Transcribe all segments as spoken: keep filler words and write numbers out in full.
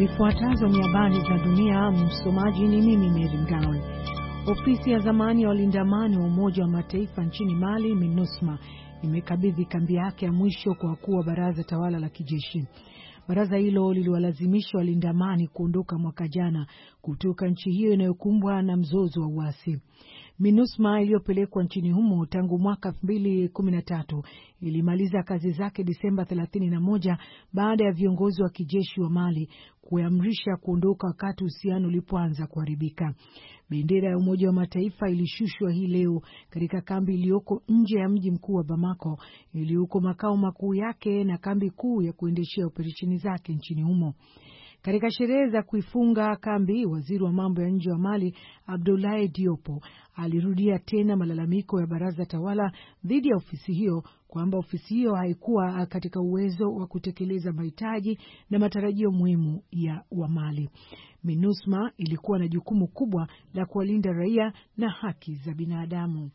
Zifuatazo ni habari za dunia, msomaji ni mimi Mary Mgawe. Ofisi ya zamani ya walinda amani wa Umoja wa Mataifa nchini Mali, MINUSMA, imekabidhi kambi yake ya mwisho kwa wakuu wa baraza tawala la kijeshi. Baraza hilo liliwalazimisha walinda amani kuondoka mwaka jana kutoka nchi hiyo inayokumbwa na mzozo wa uasi. MINUSMA iliyopelekwa nchini humo tangu mwaka elfu mbili kumi na tatu ilimaliza kazi zake Disemba thelathini na moja baada ya viongozi wa kijeshi wa Mali kuamrisha kuondoka wakati uhusiano ulipoanza kuharibika. Bendera ya Umoja wa Mataifa ilishushwa hii leo katika kambi iliyoko nje ya mji mkuu wa Bamako, iliyoko makao makuu yake na kambi kuu ya kuendeshea operesheni zake nchini humo. Katika sherehe za kuifunga kambi, waziri wa mambo ya nje wa Mali, Abdoulaye Diop, alirudia tena malalamiko ya baraza tawala dhidi ya ofisi hiyo kwamba ofisi hiyo haikuwa katika uwezo wa kutekeleza mahitaji na matarajio muhimu ya wa Mali. MINUSMA ilikuwa na jukumu kubwa la kuwalinda raia na haki za binadamu.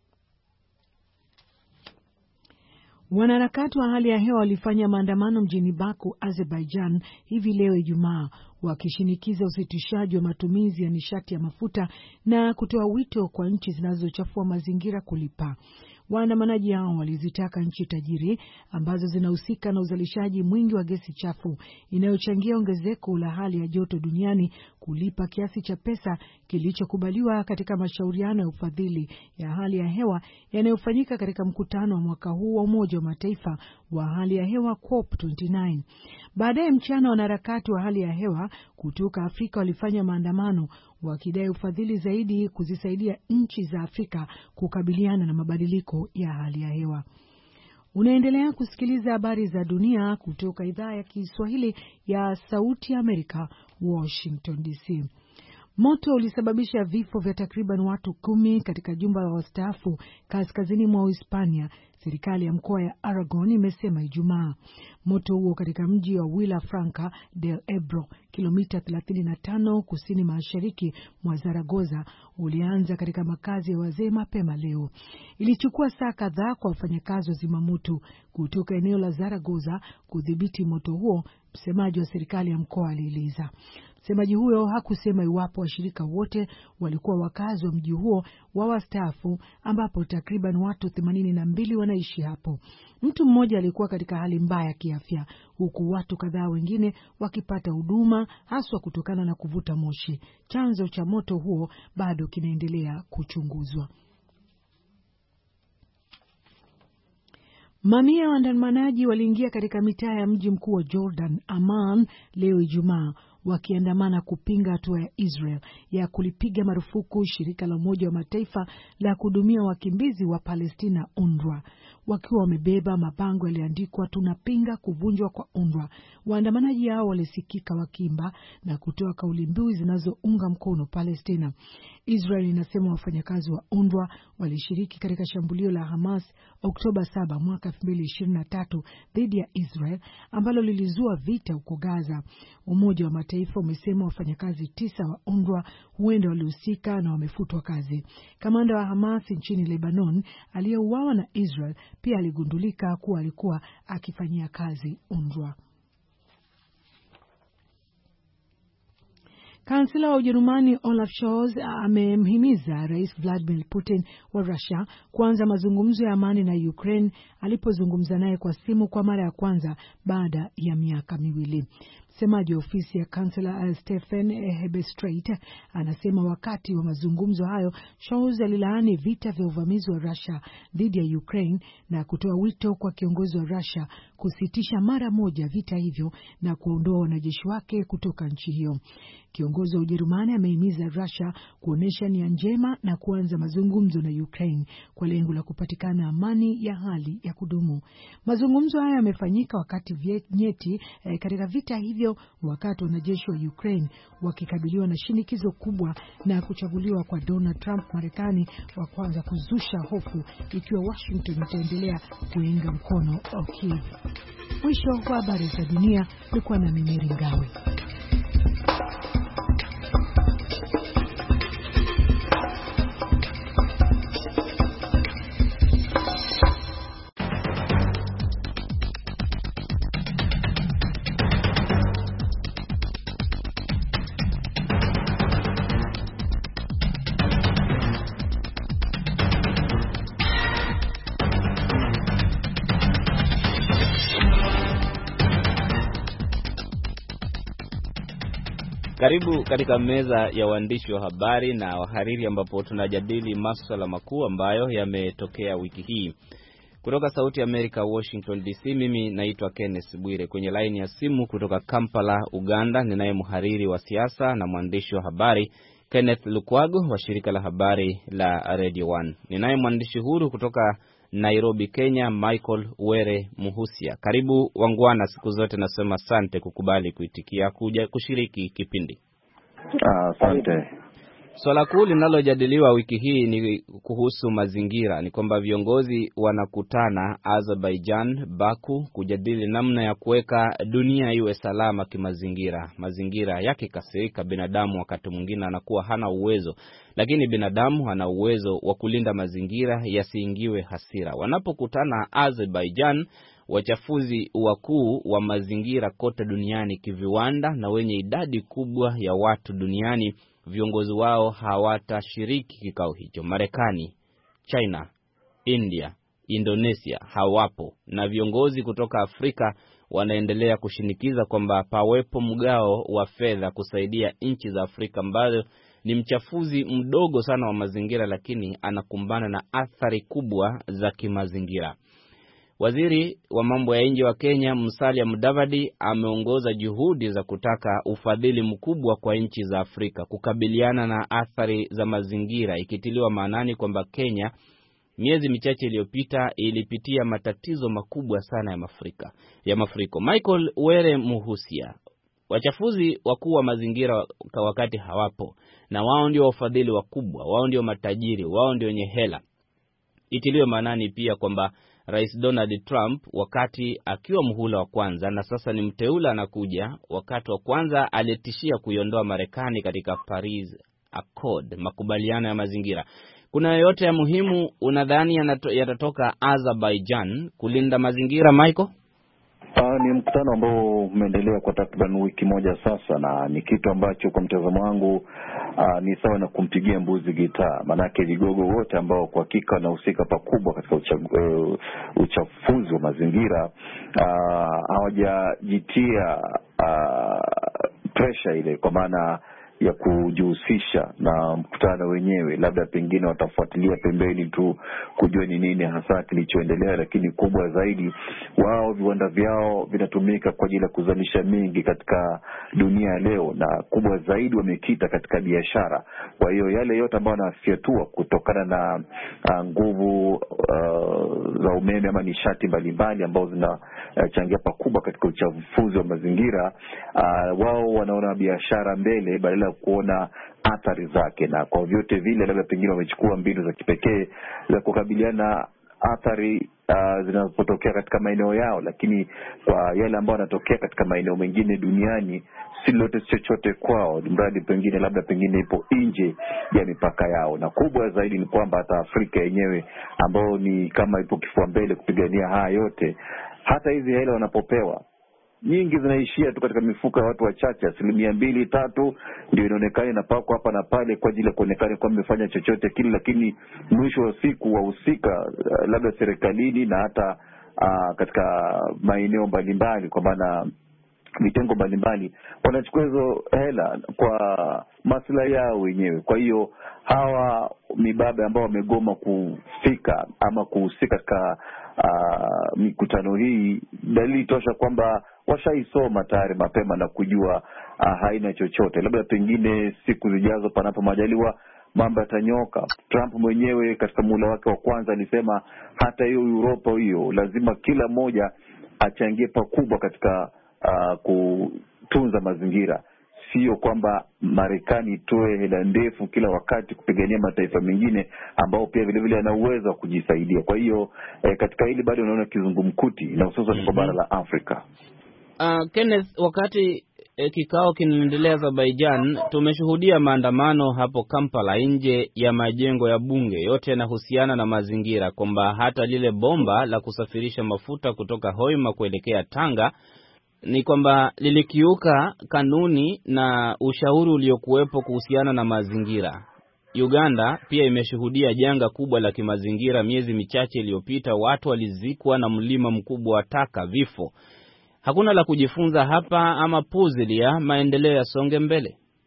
Wanaharakati wa hali ya hewa walifanya maandamano mjini Baku, Azerbaijan hivi leo Ijumaa, wakishinikiza usitishaji wa matumizi ya nishati ya mafuta na kutoa wito kwa nchi zinazochafua mazingira kulipa. Waandamanaji hao walizitaka nchi tajiri ambazo zinahusika na uzalishaji mwingi wa gesi chafu inayochangia ongezeko la hali ya joto duniani kulipa kiasi cha pesa kilichokubaliwa katika mashauriano ya ufadhili ya hali ya hewa yanayofanyika katika mkutano wa mwaka huu wa Umoja wa Mataifa wa hali ya hewa COP ishirini na tisa. Baadaye mchana, wanaharakati wa hali ya hewa kutoka Afrika walifanya maandamano wakidai ufadhili zaidi kuzisaidia nchi za Afrika kukabiliana na mabadiliko ya hali ya hewa. Unaendelea kusikiliza habari za dunia kutoka idhaa ya Kiswahili ya Sauti ya Amerika, Washington D C. Moto ulisababisha vifo vya takriban watu kumi katika jumba la wastaafu kaskazini mwa Hispania, serikali ya mkoa ya Aragon imesema Ijumaa. Moto huo katika mji wa Vilafranca del Ebro, kilomita thelathini na tano kusini mashariki mwa Zaragoza, ulianza katika makazi ya wazee mapema leo. Ilichukua saa kadhaa kwa wafanyakazi wa zimamoto kutoka eneo la Zaragoza kudhibiti moto huo, msemaji wa serikali ya mkoa alieleza. Msemaji huyo hakusema iwapo washirika wote walikuwa wakazi wa mji huo wa wastaafu ambapo takriban watu themanini na mbili wanaishi hapo. Mtu mmoja alikuwa katika hali mbaya kiafya, huku watu kadhaa wengine wakipata huduma haswa kutokana na kuvuta moshi. Chanzo cha moto huo bado kinaendelea kuchunguzwa. Mamia ya waandamanaji waliingia katika mitaa ya mji mkuu wa Jordan, Amman, leo Ijumaa, wakiandamana kupinga hatua ya Israel ya kulipiga marufuku shirika la Umoja wa Mataifa la kuhudumia wakimbizi wa Palestina, UNRWA. Wakiwa wamebeba mabango yaliyoandikwa tunapinga kuvunjwa kwa UNRWA, waandamanaji hao walisikika wakimba na kutoa kauli mbiu zinazounga mkono Palestina. Israel inasema wafanyakazi wa UNRWA walishiriki katika shambulio la Hamas Oktoba saba mwaka elfu mbili ishirini na tatu dhidi ya Israel ambalo lilizua vita huko Gaza. Umoja wa Mataifa umesema wafanyakazi tisa wa UNRWA huenda walihusika na wamefutwa kazi. Kamanda wa Hamas nchini Lebanon aliyeuawa na Israel pia aligundulika kuwa alikuwa akifanyia kazi UNRWA. Kansela wa Ujerumani Olaf Scholz amemhimiza Rais Vladimir Putin wa Russia kuanza mazungumzo ya amani na Ukraine alipozungumza naye kwa simu kwa mara ya kwanza baada ya miaka miwili. Msemaji wa ofisi ya kansela Stefan Hebestreit anasema wakati wa mazungumzo hayo Scholz alilaani vita vya uvamizi wa Russia dhidi ya Ukraine na kutoa wito kwa kiongozi wa Russia kusitisha mara moja vita hivyo na kuondoa wanajeshi wake kutoka nchi hiyo. Kiongozi wa Ujerumani amehimiza Russia kuonesha nia njema na kuanza mazungumzo na Ukraine kwa lengo la kupatikana amani ya hali ya kudumu. Mazungumzo haya yamefanyika wakati nyeti eh, katika vita hivyo, wakati wanajeshi wa Ukraine wakikabiliwa na shinikizo kubwa na kuchaguliwa kwa Donald Trump Marekani wa kwanza kuzusha hofu ikiwa Washington itaendelea kuunga mkono Kiev. Mwisho wa habari za dunia, ulikuwa na mimi Mary Mgawe. Karibu katika meza ya waandishi wa habari na wahariri ambapo tunajadili masuala makuu ambayo yametokea wiki hii. Kutoka Sauti ya Amerika, Washington D C, mimi naitwa Kenneth Bwire. Kwenye line ya simu kutoka Kampala, Uganda, ninaye mhariri wa siasa na mwandishi wa habari Kenneth Lukwago wa shirika la habari la Radio One. Ninaye mwandishi huru kutoka Nairobi, Kenya, Michael Were Muhusia. Karibu wangwana, siku zote nasema asante kukubali kuitikia kuja kushiriki kipindi. Asante. Uh, Swala kuu linalojadiliwa wiki hii ni kuhusu mazingira. Ni kwamba viongozi wanakutana Azerbaijan, Baku, kujadili namna ya kuweka dunia iwe salama kimazingira. Mazingira yakikasirika, binadamu wakati mwingine anakuwa hana uwezo, lakini binadamu ana uwezo wa kulinda mazingira yasiingiwe hasira. Wanapokutana Azerbaijan, wachafuzi wakuu wa mazingira kote duniani kiviwanda na wenye idadi kubwa ya watu duniani, viongozi wao hawatashiriki kikao hicho. Marekani, China, India, Indonesia hawapo, na viongozi kutoka Afrika wanaendelea kushinikiza kwamba pawepo mgao wa fedha kusaidia nchi za Afrika ambazo ni mchafuzi mdogo sana wa mazingira, lakini anakumbana na athari kubwa za kimazingira. Waziri wa mambo ya nje wa Kenya, Musalia Mudavadi, ameongoza juhudi za kutaka ufadhili mkubwa kwa nchi za Afrika kukabiliana na athari za mazingira, ikitiliwa maanani kwamba Kenya miezi michache iliyopita ilipitia matatizo makubwa sana ya mafurika ya mafuriko. Michael Were Muhusia, wachafuzi wakuu wa mazingira wakati hawapo, na wao ndio wafadhili wakubwa, wao ndio matajiri, wao ndio wenye hela. Itiliwe maanani pia kwamba Rais Donald Trump, wakati akiwa muhula wa kwanza na sasa ni mteule anakuja, wakati wa kwanza alitishia kuiondoa Marekani katika Paris Accord, makubaliano ya mazingira. Kuna yoyote ya muhimu unadhani yatatoka Azerbaijan kulinda mazingira, Michael? Uh, ni mkutano ambao umeendelea kwa takriban wiki moja sasa, na ni kitu ambacho kwa mtazamo wangu uh, ni sawa na kumpigia mbuzi gitaa. Manake vigogo wote ambao kwa hakika wanahusika pakubwa katika ucha, uh, uchafuzi wa mazingira uh, hawajajitia uh, pressure ile, kwa maana ya kujihusisha na mkutano wenyewe. Labda pengine watafuatilia pembeni tu kujua ni nini hasa kilichoendelea, lakini kubwa zaidi, wao viwanda vyao vinatumika kwa ajili ya kuzalisha mingi katika dunia leo, na kubwa zaidi wamekita katika biashara. Kwa hiyo yale yote ambayo wanafyatua kutokana na uh, nguvu uh, za umeme ama nishati mbalimbali ambazo zinachangia uh, pakubwa katika uchafuzi wa mazingira, uh, wao wanaona biashara mbele badala kuona athari zake. Na kwa vyote vile labda pengine wamechukua mbinu za kipekee za kukabiliana athari uh, zinazotokea katika maeneo yao, lakini kwa yale ambao yanatokea katika maeneo mengine duniani si lote chochote kwao, mradi pengine labda pengine ipo nje ya mipaka yao. Na kubwa zaidi ni kwamba hata Afrika yenyewe ambao ni kama ipo kifua mbele kupigania haya yote, hata hizi hela wanapopewa nyingi zinaishia tu katika mifuko ya watu wachache. Asilimia mbili tatu ndio inaonekana inapakwa hapa na pale kwa ajili ya kuonekana kwamba imefanya chochote kile, lakini mwisho wa siku wahusika uh, labda serikalini na hata uh, katika maeneo mbalimbali, kwa maana vitengo mbalimbali, wanachukua hizo hela kwa maslahi yao wenyewe. Kwa hiyo hawa mibabe ambao wamegoma kufika ama kuhusika katika uh, mikutano hii, dalili tosha kwamba washaisoma tayari mapema na kujua uh, haina chochote. Labda pengine siku zijazo panapo majaliwa mambo yatanyoka. Trump mwenyewe katika muhula wake wa kwanza alisema hata hiyo Europa hiyo lazima kila mmoja achangie pakubwa katika uh, kutunza mazingira. Sio kwamba Marekani itoe hela ndefu kila wakati kupigania mataifa mengine ambao pia vile vile yana uwezo wa kujisaidia. Kwa hiyo eh, katika hili bado unaona kizungumkuti, na hususan kwa bara la Afrika. Uh, Kenneth, wakati eh, kikao kinaendelea Azerbaijan, tumeshuhudia maandamano hapo Kampala nje ya majengo ya bunge. Yote yanahusiana na mazingira, kwamba hata lile bomba la kusafirisha mafuta kutoka Hoima kuelekea Tanga ni kwamba lilikiuka kanuni na ushauri uliokuwepo kuhusiana na mazingira. Uganda pia imeshuhudia janga kubwa la kimazingira miezi michache iliyopita. Watu walizikwa na mlima mkubwa wa taka, vifo. Hakuna la kujifunza hapa ama puzilia maendeleo ya songe mbele?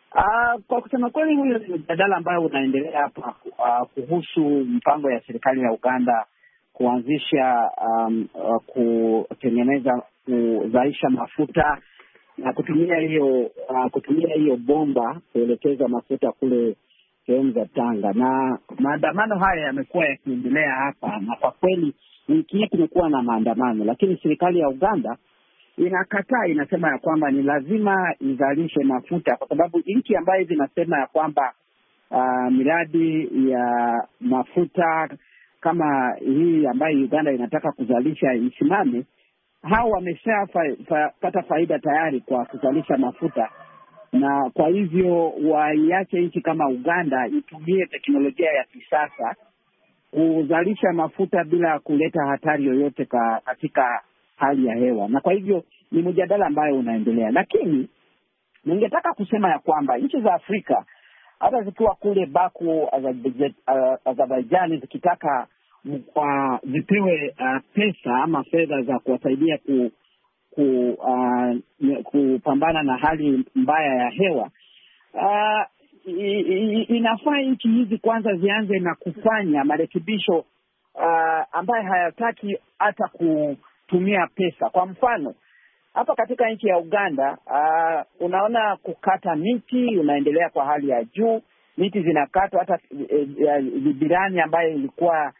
Uh, kwa kusema kweli, huyo ni mjadala ambayo unaendelea hapa uh, kuhusu mpango ya serikali ya Uganda kuanzisha um, uh, kutengeneza kuzalisha mafuta na kutumia hiyo uh, kutumia hiyo bomba kuelekeza mafuta kule sehemu za Tanga. Na maandamano haya yamekuwa yakiendelea hapa, na kwa kweli wiki hii kumekuwa na maandamano, lakini serikali ya Uganda inakataa, inasema ya kwamba ni lazima izalishe mafuta, kwa sababu nchi ambayo zinasema ya kwamba uh, miradi ya mafuta kama hii ambayo Uganda inataka kuzalisha isimame, hao wameshapata fa, faida tayari kwa kuzalisha mafuta, na kwa hivyo waiache nchi kama Uganda itumie teknolojia ya kisasa kuzalisha mafuta bila kuleta hatari yoyote ka, katika hali ya hewa. Na kwa hivyo ni mjadala ambayo unaendelea, lakini ningetaka kusema ya kwamba nchi za Afrika hata zikiwa kule Baku, Azerbaijan, zikitaka uh, zipewe uh, pesa ama fedha za kuwasaidia ku, ku, uh, kupambana na hali mbaya ya hewa, uh, inafaa nchi hizi kwanza zianze na kufanya marekebisho uh, ambaye hayataki hata kutumia pesa. Kwa mfano, hapa katika nchi ya Uganda uh, unaona kukata miti unaendelea kwa hali ya juu. Miti zinakatwa, hata Libirani ambayo ilikuwa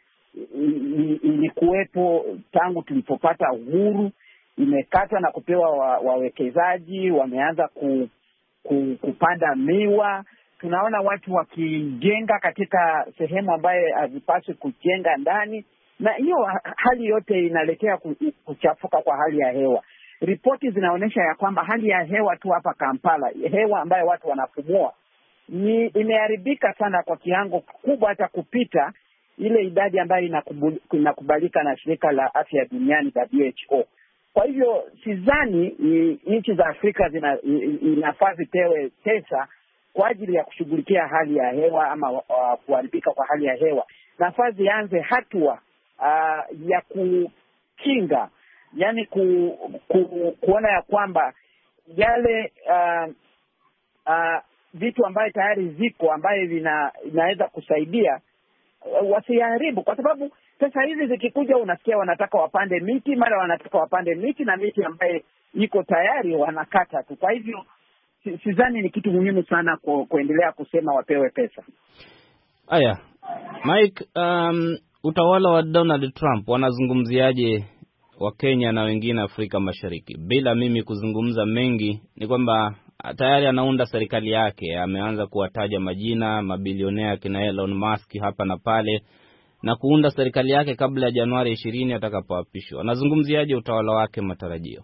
ilikuwepo tangu tulipopata uhuru imekatwa na kupewa wawekezaji wa wameanza ku, ku, kupanda miwa. Tunaona watu wakijenga katika sehemu ambayo hazipaswi kujenga ndani, na hiyo hali yote inaletea kuchafuka kwa hali ya hewa. Ripoti zinaonyesha ya kwamba hali ya hewa tu hapa Kampala, hewa ambayo watu wanapumua, ni imeharibika sana kwa kiwango kikubwa, hata kupita ile idadi ambayo inakubalika na shirika la afya duniani W H O. Kwa hivyo sidhani nchi za Afrika zina inafaa zipewe pesa kwa ajili ya kushughulikia hali ya hewa ama uh, kuharibika kwa hali ya hewa. Nafaa zianze hatua uh, ya kukinga, yani ku, ku, kuona ya kwamba yale uh, uh, vitu ambayo tayari ziko ambayo vina, inaweza kusaidia uh, wasiharibu, kwa sababu sasa hizi zikikuja unasikia wanataka wapande miti, mara wanataka wapande miti na miti ambayo iko tayari wanakata tu. Kwa hivyo sidhani ni kitu muhimu sana ku, kuendelea kusema wapewe pesa. Aya, Mike, um, utawala wa Donald Trump wanazungumziaje wa Kenya na wengine Afrika Mashariki? Bila mimi kuzungumza mengi, ni kwamba tayari anaunda serikali yake. Ameanza kuwataja majina mabilionea kina Elon Musk hapa na pale, na kuunda serikali yake kabla ya Januari ishirini atakapoapishwa. Anazungumziaje utawala wake, matarajio?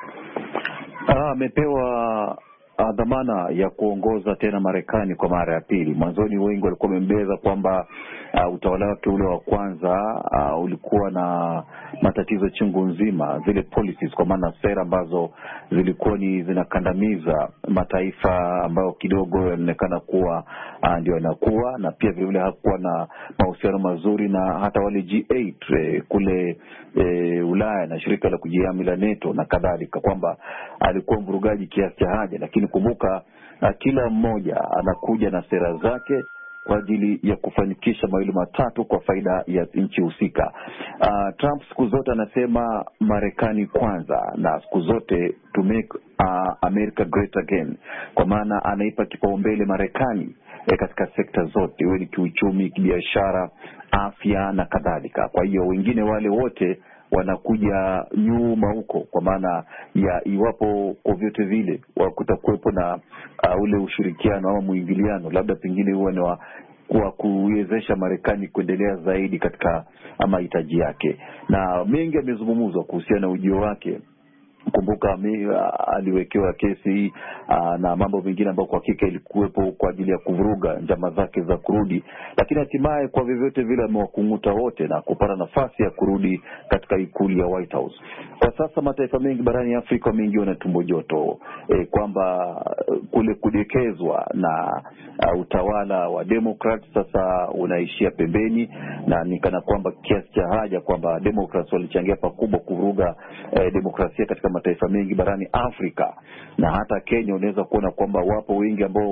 Ah, amepewa dhamana ya kuongoza tena Marekani kwa mara ya pili. Mwanzoni wengi walikuwa wamembeza kwamba uh, utawala wake ule wa kwanza uh, ulikuwa na matatizo chungu nzima, zile policies, kwa maana sera ambazo zilikuwa ni zinakandamiza mataifa ambayo kidogo yanaonekana kuwa uh, ndio yanakuwa, na pia vile hakuwa na mahusiano mazuri na hata wale G eight eh, kule eh, Ulaya na shirika la kujihami la NATO na kadhalika, kwamba alikuwa mvurugaji kiasi cha haja. Lakini kumbuka uh, kila mmoja anakuja na sera zake kwa ajili ya kufanikisha mawili matatu kwa faida ya nchi husika. Uh, Trump siku zote anasema Marekani kwanza, na siku zote to make uh, America great again, kwa maana anaipa kipaumbele Marekani eh, katika sekta zote, iwe ni kiuchumi, kibiashara, afya na kadhalika. Kwa hiyo wengine wale wote wanakuja nyuma huko, kwa maana ya iwapo kwa vyote vile kutakuwepo na uh, ule ushirikiano ama muingiliano, labda pengine huwa ni wa kwa kuwezesha Marekani kuendelea zaidi katika mahitaji yake. Na mengi yamezungumzwa kuhusiana na ujio wake. Kumbuka aliwekewa kesi uh, na mambo mengine ambayo kwa hakika ilikuwepo kwa ajili ya kuvuruga njama zake za kurudi, lakini hatimaye kwa vyovyote vile amewakunguta wote na kupata nafasi ya kurudi katika ikulu ya White House. Kwa sasa mataifa mengi barani Afrika mengi wana tumbo joto e, kwamba kule kudekezwa na uh, utawala wa Democrat sasa unaishia pembeni, na nikana kwamba kiasi cha haja kwamba Democrats walichangia pakubwa kuvuruga eh, demokrasia katika mataifa mengi barani Afrika. Na hata Kenya unaweza kuona kwamba wapo wengi ambao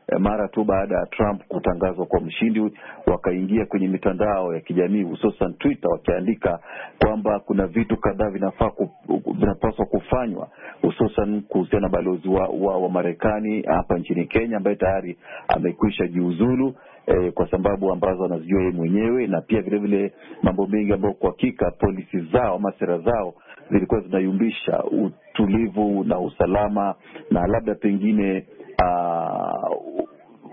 mara tu baada ya Trump kutangazwa kwa mshindi, wakaingia kwenye mitandao ya kijamii hususan Twitter, wakiandika kwamba kuna vitu kadhaa vinafaa vinapaswa kufanywa, hususan kuhusiana na balozi wa, wa, wa Marekani hapa nchini Kenya ambaye tayari amekwisha jiuzulu eh, kwa sababu ambazo anazijua yeye mwenyewe, na pia vile vile mambo mengi ambayo kwa hakika polisi zao ama sera zao zilikuwa zinayumbisha utulivu na usalama na labda pengine uh,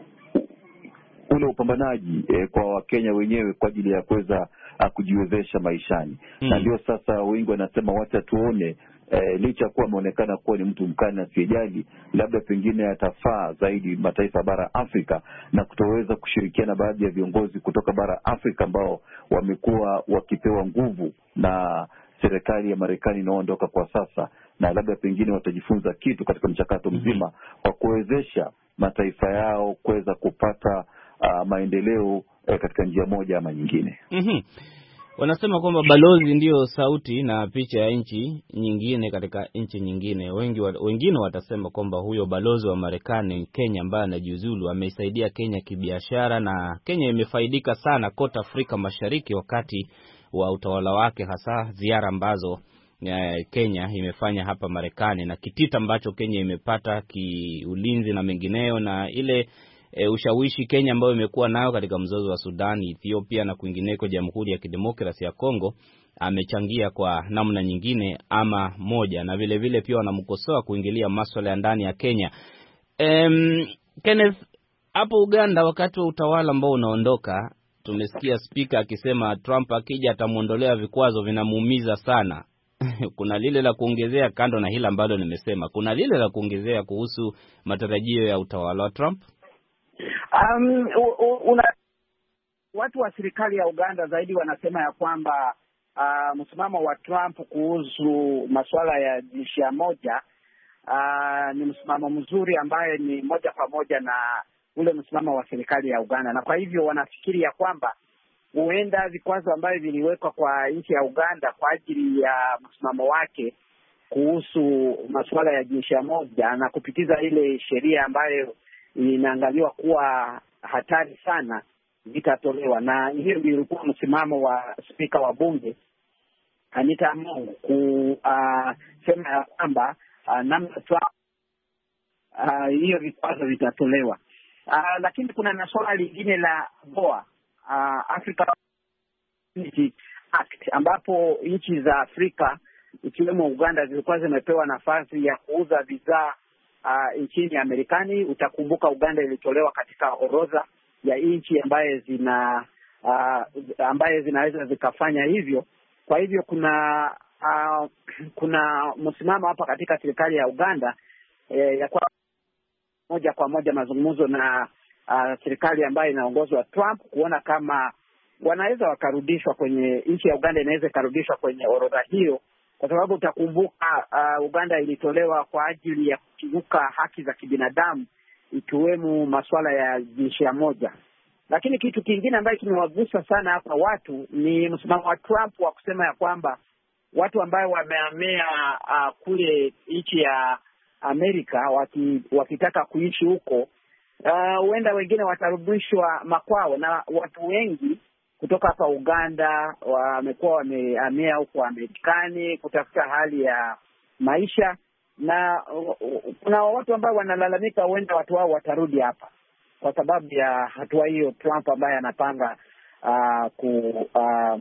ule upambanaji eh, kwa Wakenya wenyewe kwa ajili ya kuweza uh, kujiwezesha maishani. Hmm. Na ndio sasa wengi wanasema wacha tuone eh, licha kuwa ameonekana kuwa ni mtu mkali na asiyejali, labda pengine atafaa zaidi mataifa bara Afrika na kutoweza kushirikiana baadhi ya viongozi kutoka bara Afrika ambao wamekuwa wakipewa nguvu na serikali ya Marekani inaondoka kwa sasa, na labda pengine watajifunza kitu katika mchakato mzima wa kuwezesha mataifa yao kuweza kupata uh, maendeleo eh, katika njia moja ama nyingine. Mhm. Wanasema kwamba balozi ndio sauti na picha ya nchi nyingine katika nchi nyingine. Wengi wengine watasema kwamba huyo balozi wa Marekani Kenya ambaye anajiuzulu ameisaidia Kenya kibiashara, na Kenya imefaidika sana kote Afrika Mashariki wakati wa utawala wake, hasa ziara ambazo Kenya imefanya hapa Marekani na kitita ambacho Kenya imepata kiulinzi na mengineyo, na ile e, ushawishi Kenya ambayo imekuwa nayo katika mzozo wa Sudan, Ethiopia na kwingineko Jamhuri ya Kidemokrasia ya Kongo, amechangia kwa namna nyingine ama moja, na vile vile pia wanamkosoa kuingilia masuala ya ndani ya Kenya. Em, Kenneth, hapo Uganda wakati wa utawala ambao unaondoka, tumesikia speaker akisema Trump akija atamuondolea vikwazo vinamuumiza sana. Kuna lile la kuongezea kando na hila ambalo nimesema, kuna lile la kuongezea kuhusu matarajio ya utawala wa Trump? Um, una, watu wa serikali ya Uganda zaidi wanasema ya kwamba uh, msimamo wa Trump kuhusu masuala ya jinsia moja uh, ni msimamo mzuri ambaye ni moja kwa moja na ule msimamo wa serikali ya Uganda, na kwa hivyo wanafikiri ya kwamba huenda vikwazo ambavyo viliwekwa kwa nchi ya Uganda kwa ajili ya msimamo wake kuhusu masuala ya jinsia moja na kupitiza ile sheria ambayo inaangaliwa kuwa hatari sana vitatolewa. Na hiyo ndio ilikuwa msimamo wa spika wa bunge Anita Among kusema uh, ya kwamba uh, namna Trump uh, hiyo vikwazo vitatolewa. Uh, lakini kuna na swala lingine la A G O A, uh, Africa Unity Act, ambapo nchi za Afrika ikiwemo Uganda zilikuwa zimepewa nafasi ya kuuza bidhaa uh, nchini Amerikani. Utakumbuka Uganda ilitolewa katika orodha ya nchi ambaye zina uh, ambaye zinaweza zikafanya hivyo. Kwa hivyo kuna uh, kuna msimamo hapa katika serikali ya Uganda eh, ya kwa moja kwa moja mazungumzo na uh, serikali ambayo inaongozwa Trump kuona kama wanaweza wakarudishwa kwenye nchi ya Uganda, inaweza ikarudishwa kwenye orodha hiyo, kwa sababu utakumbuka uh, Uganda ilitolewa kwa ajili ya kukiuka haki za kibinadamu ikiwemo masuala ya jinsia moja. Lakini kitu kingine ambacho kimewagusa sana hapa watu ni msimamo wa Trump wa kusema ya kwamba watu ambao wamehamia uh, kule nchi ya Amerika waki, wakitaka kuishi huko huenda uh, wengine watarudishwa makwao, na watu wengi kutoka hapa Uganda wamekuwa wamehamia huko Amerikani kutafuta hali ya maisha, na kuna watu ambao wanalalamika huenda watu wao watarudi hapa kwa sababu ya hatua hiyo Trump ambaye anapanga uh, ku, uh,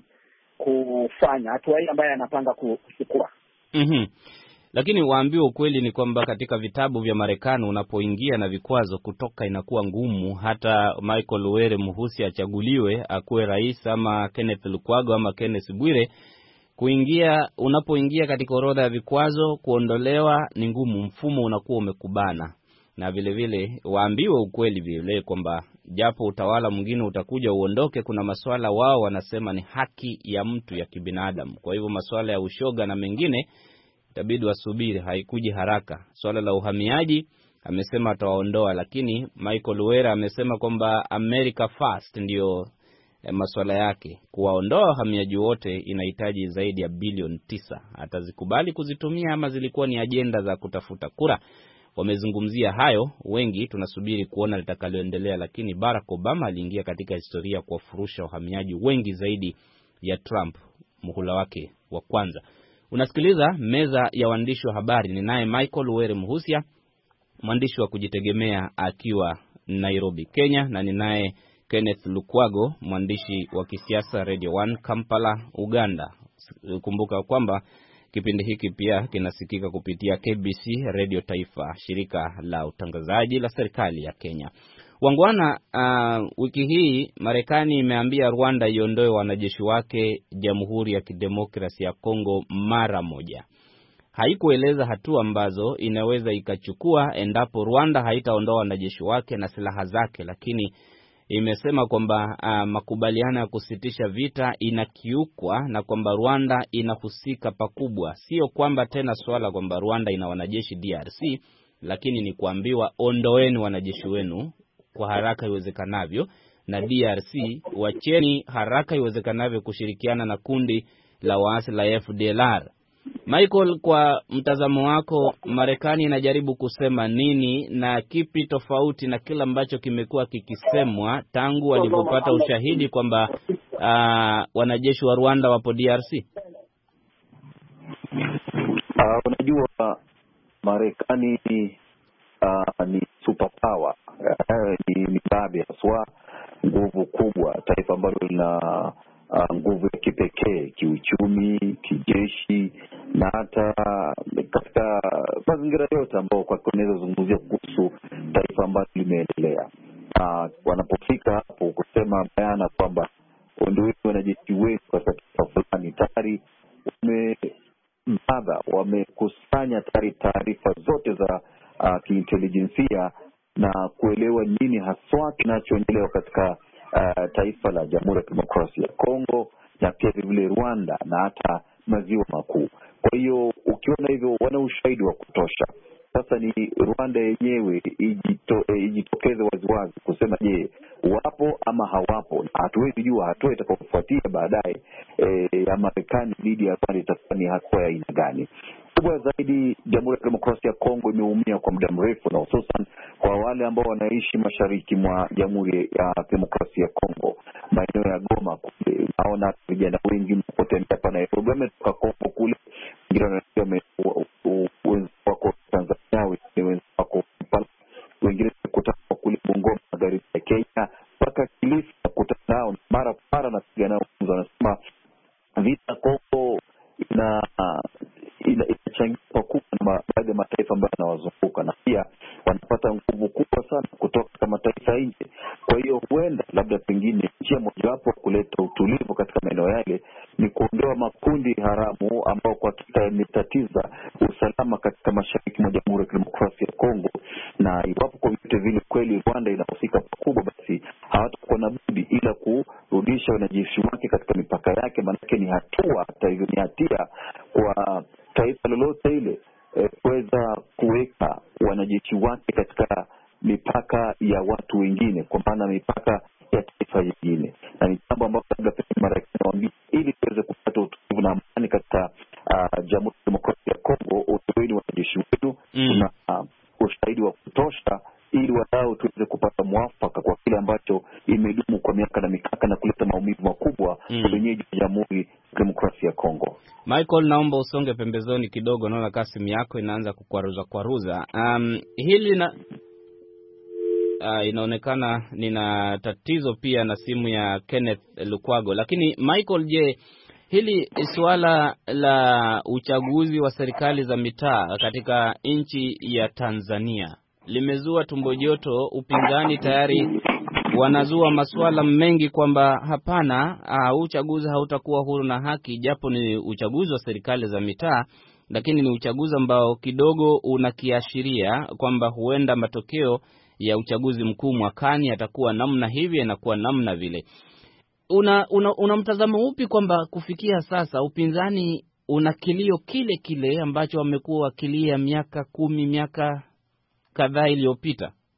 kufanya hatua hiyo ambaye anapanga kuchukua. Mhm. Lakini waambiwe ukweli ni kwamba katika vitabu vya Marekani unapoingia na vikwazo kutoka inakuwa ngumu. Hata Michael Luwere Muhusi achaguliwe akuwe rais, ama Kenneth Lukwago ama Kenneth Bwire, kuingia unapoingia katika orodha ya vikwazo kuondolewa ni ngumu, mfumo unakuwa umekubana. Na vile vile waambiwe ukweli vile kwamba japo utawala mwingine utakuja uondoke, kuna masuala wao wanasema ni haki ya mtu ya kibinadamu. Kwa hivyo masuala ya ushoga na mengine itabidi wasubiri, haikuji haraka. Swala la uhamiaji amesema atawaondoa, lakini Michael Luwera amesema kwamba America First ndio eh, masuala yake. Kuwaondoa wahamiaji wote inahitaji zaidi ya bilioni tisa. Atazikubali kuzitumia ama zilikuwa ni ajenda za kutafuta kura? wamezungumzia hayo. Wengi tunasubiri kuona litakaloendelea, lakini Barack Obama aliingia katika historia kwa furusha wahamiaji wengi zaidi ya Trump muhula wake wa kwanza. Unasikiliza meza ya waandishi wa habari, ni naye Michael Were Muhusia, mwandishi wa kujitegemea akiwa Nairobi, Kenya, na ni naye Kenneth Lukwago, mwandishi wa kisiasa Radio One Kampala, Uganda. Kumbuka kwamba kipindi hiki pia kinasikika kupitia K B C Radio Taifa, shirika la utangazaji la serikali ya Kenya. Wangwana, uh, wiki hii Marekani imeambia Rwanda iondoe wanajeshi wake Jamhuri ya Kidemokrasia ya Kongo mara moja. Haikueleza hatua ambazo inaweza ikachukua endapo Rwanda haitaondoa wanajeshi wake na silaha zake, lakini imesema kwamba uh, makubaliano ya kusitisha vita inakiukwa na kwamba Rwanda inahusika pakubwa. Sio kwamba tena swala kwamba Rwanda ina wanajeshi D R C, lakini ni kuambiwa ondoeni wanajeshi wenu kwa haraka iwezekanavyo, na D R C wacheni haraka iwezekanavyo kushirikiana na kundi la waasi la F D L R. Michael, kwa mtazamo wako, Marekani inajaribu kusema nini na kipi tofauti na kila ambacho kimekuwa kikisemwa tangu walipopata ushahidi kwamba uh, wanajeshi wa Rwanda wapo D R C? Uh, unajua Marekani uh, ni superpower, uh, ni, ni babe haswa, nguvu kubwa, taifa ambalo lina uh, nguvu ya kipekee kiuchumi, kijeshi na hata katika mazingira yote ambao kwa kunaweza zungumzia kuhusu taifa ambalo limeendelea. Uh, wanapofika hapo kusema bayana kwamba ondoeni wanajeshi wetu katika taifa fulani, tayari wamebaba wamekusanya tayari taarifa zote za uh, kiintelijensia na kuelewa nini haswa kinachoendelea katika uh, taifa la Jamhuri ya Kidemokrasia ya Kongo na pia vile Rwanda na hata maziwa makuu. Kwa hiyo ukiona hivyo, wana ushahidi wa kutosha. Sasa ni Rwanda yenyewe ijito, e, ijitokeze waziwazi kusema je, wapo ama hawapo. Hatuwezi jua hatua itakayofuatia baadaye e, ya Marekani dhidi ya Rwanda itakuwa ni hatua ya aina gani. Kubwa zaidi, Jamhuri ya Kidemokrasia ya Kongo imeumia kwa muda mrefu, na hususan kwa wale ambao wanaishi mashariki mwa Jamhuri ya Kidemokrasia ya Kongo, maeneo ya Goma kule. Naona vijana wengi mpotembea hapa Nairobi wametoka Kongo kule, wengine wako Tanzania, wengine wako Kampala, wengine kutoka kule Bungoma magharibi ya Kenya mpaka Kilifi, kukutana nao mara para na kupiga nao, wanasema vita Kongo ina inachangia pakubwa na baadhi ya mataifa ambayo yanawazunguka, na pia wanapata nguvu kubwa sana kutoka kama mataifa nje. Kwa hiyo huenda labda pengine njia mojawapo kuleta utulivu katika maeneo yale ni kuondoa makundi haramu ambao kwa hakika yametatiza usalama katika mashariki mwa Jamhuri ya Kidemokrasia ya Kongo. Na iwapo kwa vyote vile kweli Rwanda inahusika pakubwa, basi hawatakuwa na budi ila kurudisha wanajeshi wake katika mipaka yake, maanake ni hatua, hata hivyo ni hatia kwa taifa lolote ile e, kuweza kuweka wanajeshi wake katika mipaka ya watu wengine, kwa maana mipaka ya taifa jingine. Na ni jambo ambalo labda pekee Marekani waambia ili tuweze kupata utulivu na amani katika uh, Jamhuri ya Demokrasia ya Kongo, utoeni wanajeshi wenu na mm. uh, ushahidi wa kutosha ili wadau tuweze kupata mwafaka kwa kile ambacho imedumu kwa miaka na mikaka na kuleta maumivu makubwa mm. kwa wenyeji wa Jamhuri ya Demokrasia ya Kongo. Michael, naomba usonge pembezoni kidogo, naona kasimu yako inaanza kukwaruza kwaruza. Um, hili na uh, inaonekana nina tatizo pia na simu ya Kenneth Lukwago. Lakini Michael, je, hili suala la uchaguzi wa serikali za mitaa katika nchi ya Tanzania limezua tumbo joto? Upinzani tayari wanazua masuala mengi kwamba hapana, uh, uchaguzi hautakuwa huru na haki, japo ni uchaguzi wa serikali za mitaa, lakini ni uchaguzi ambao kidogo unakiashiria kwamba huenda matokeo ya uchaguzi mkuu mwakani yatakuwa namna hivi na kuwa namna vile. Una, una, una mtazamo upi kwamba kufikia sasa upinzani una kilio kile kile ambacho wamekuwa wakilia miaka kumi, miaka kadhaa iliyopita?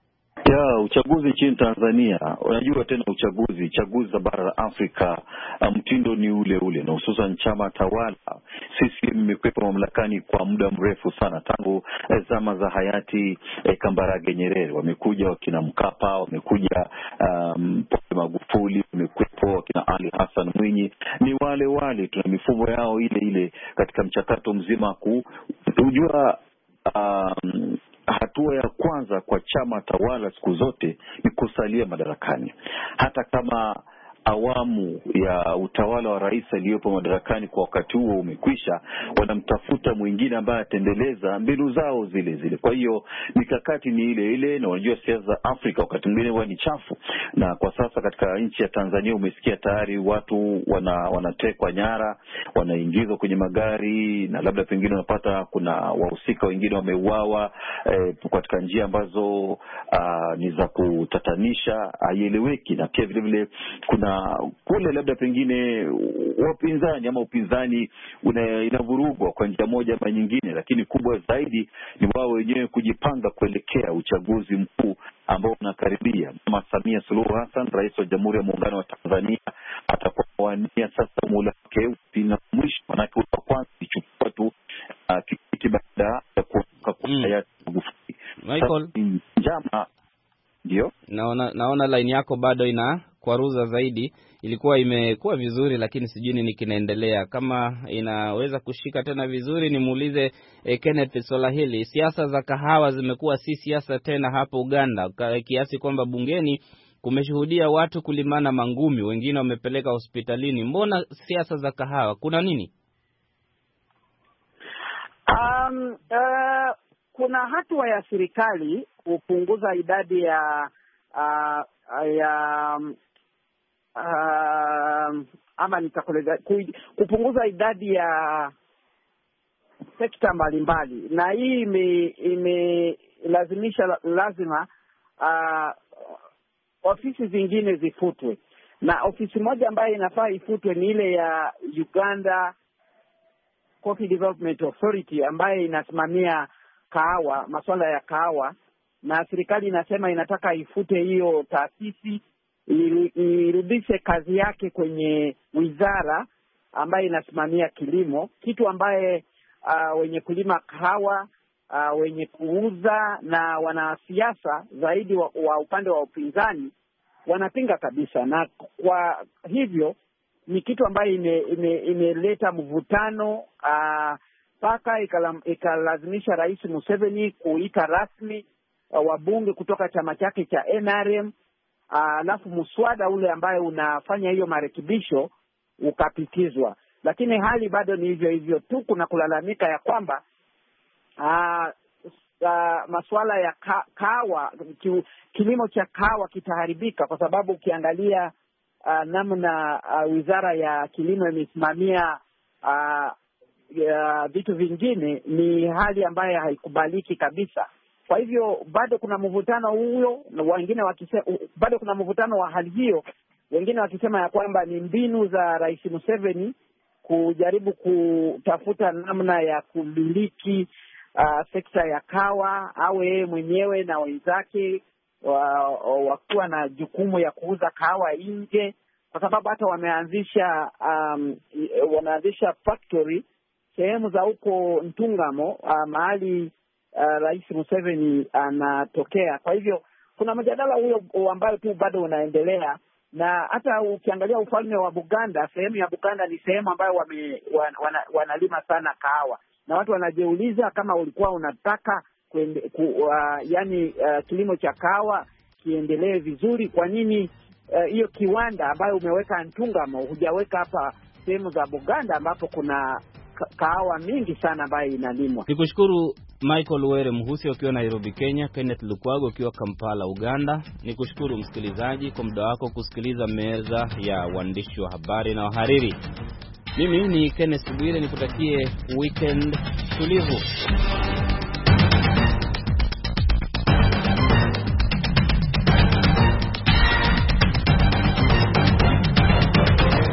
Ya uchaguzi nchini Tanzania, unajua tena uchaguzi chaguzi za bara la Afrika, mtindo ni ule ule, na hususan chama tawala sisi imekwepa mamlakani kwa muda mrefu sana, tangu eh, zama za hayati eh, Kambarage Nyerere. Wamekuja wakina Mkapa, wamekuja um, Magufuli, wamekwepo wakina Ali Hassan Mwinyi, ni wale wale, tuna mifumo yao ile ile katika mchakato mzima ku unajua um, hatua ya kwanza kwa chama tawala siku zote ni kusalia madarakani. Hata kama awamu ya utawala wa rais aliyopo madarakani kwa wakati huo umekwisha, wanamtafuta mwingine ambaye ataendeleza mbinu zao zile zile. Kwa hiyo mikakati ni ile ile, na unajua siasa za Afrika wakati mwingine huwa ni chafu. Na kwa sasa katika nchi ya Tanzania umesikia tayari watu wana wanatekwa nyara, wanaingizwa kwenye magari, na labda pengine unapata kuna wahusika wengine wameuawa eh, katika njia ambazo uh, ni za kutatanisha, haieleweki. Na pia vile vile kuna kule labda pengine wapinzani ama upinzani inavurugwa kwa njia moja ama nyingine, lakini kubwa zaidi ni wao wenyewe kujipanga kuelekea uchaguzi mkuu ambao unakaribia. Mama Samia Suluhu Hassan, rais wa Jamhuri ya Muungano wa Tanzania, atakuwa wania sasa muhula wake na mwisho, manake wa kwanza ichukua tu uh, kiti baada ya kuondoka kwa hayati Magufuli. Michael, njama ndio naona naona line yako bado ina kwaruza zaidi. Ilikuwa imekuwa vizuri, lakini sijui nini kinaendelea. Kama inaweza kushika tena vizuri, nimuulize eh, Kenneth swala hili. Siasa za kahawa zimekuwa si siasa tena hapo Uganda, kiasi kwamba bungeni kumeshuhudia watu kulimana mangumi, wengine wamepeleka hospitalini. Mbona siasa za kahawa? Kuna nini? Um, uh, kuna hatua ya serikali kupunguza idadi ya uh, ya um, uh, ama nitakueleza kupunguza idadi ya sekta mbalimbali, na hii imelazimisha lazima uh, ofisi zingine zifutwe, na ofisi moja ambayo inafaa ifutwe ni ile ya Uganda Coffee Development Authority ambayo inasimamia kahawa, masuala ya kahawa, na serikali inasema inataka ifute hiyo taasisi, irudishe kazi yake kwenye wizara ambayo inasimamia kilimo, kitu ambaye uh, wenye kulima kahawa, uh, wenye kuuza na wanasiasa zaidi wa, wa upande wa upinzani wanapinga kabisa. Na kwa hivyo ni kitu ambayo imeleta ime, ime mvutano mpaka uh, ikalazimisha Rais Museveni kuita rasmi uh, wabunge kutoka chama chake cha N R M, alafu uh, muswada ule ambaye unafanya hiyo marekebisho ukapitizwa. Lakini hali bado ni hivyo hivyo tu. Kuna kulalamika ya kwamba uh, uh, masuala ya ka, kawa ki, kilimo cha kawa kitaharibika, kwa sababu ukiangalia uh, namna uh, wizara ya kilimo imesimamia uh, uh, vitu vingine, ni hali ambayo haikubaliki kabisa. Kwa hivyo bado kuna mvutano huyo, na wengine wakisema bado kuna mvutano wa hali hiyo, wengine wakisema ya kwamba ni mbinu za Rais Museveni kujaribu kutafuta namna ya kumiliki uh, sekta ya kawa, au yeye mwenyewe na wenzake wakuwa wa na jukumu ya kuuza kahawa nje, kwa sababu hata wameanzisha um, wameanzisha factory sehemu za huko Ntungamo, uh, mahali uh, Rais Museveni anatokea. Uh, kwa hivyo kuna mjadala huyo ambayo tu bado unaendelea, na hata ukiangalia ufalme wa Buganda, sehemu ya Buganda ni sehemu ambayo wame, wan, wana, wanalima sana kahawa, na watu wanajiuliza kama ulikuwa unataka kuende, ku, uh, yani uh, kilimo cha kahawa kiendelee vizuri, kwa nini hiyo uh, kiwanda ambayo umeweka Ntungamo hujaweka hapa sehemu za Buganda ambapo kuna kahawa mingi sana ambayo inalimwa? Nikushukuru Michael Were Mhusi ukiwa Nairobi, Kenya, Kenneth Lukwago ukiwa Kampala, Uganda. Nikushukuru msikilizaji kwa muda wako kusikiliza meza ya waandishi wa habari na wahariri. Mimi ni Kenneth Bwire, nikutakie weekend tulivu.